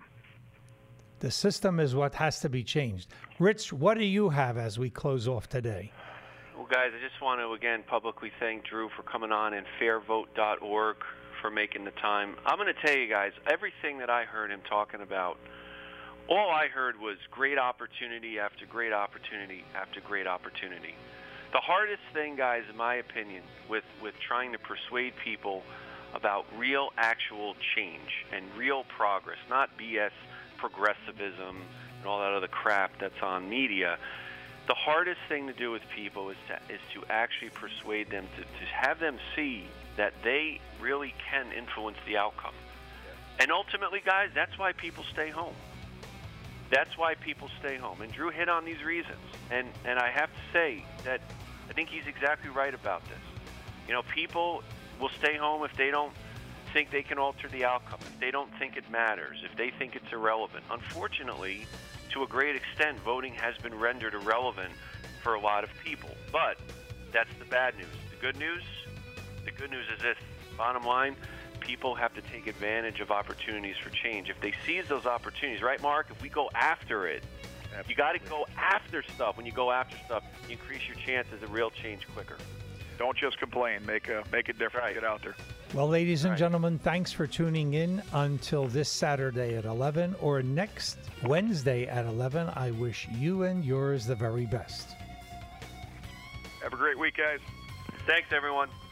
The system is what has to be changed. Rich, what do you have as we close off today? Well, guys, I just want to, again, publicly thank Drew for coming on, and fair vote dot org for making the time. I'm going to tell you guys, everything that I heard him talking about, all I heard was great opportunity after great opportunity after great opportunity. The hardest thing, guys, in my opinion, with, with trying to persuade people about real, actual change and real progress, not B S progressivism and all that other crap that's on media, the hardest thing to do with people is to, is to actually persuade them, to, to have them see that they really can influence the outcome. And ultimately, guys, that's why people stay home. That's why people stay home. And Drew hit on these reasons. And, and I have to say that I think he's exactly right about this. You know, people will stay home if they don't think they can alter the outcome, if they don't think it matters, if they think it's irrelevant. Unfortunately, to a great extent, voting has been rendered irrelevant for a lot of people. But that's the bad news. The good news, the good news is this. Bottom line, people have to take advantage of opportunities for change. If they seize those opportunities, right, Mark? If we go after it, Absolutely. You got to go after stuff. When you go after stuff, you increase your chances of real change quicker. Don't just complain. Make a make a difference. Right. Get out there. Well, ladies and right. gentlemen, thanks for tuning in until this Saturday at eleven or next Wednesday at eleven. I wish you and yours the very best. Have a great week, guys. Thanks, everyone.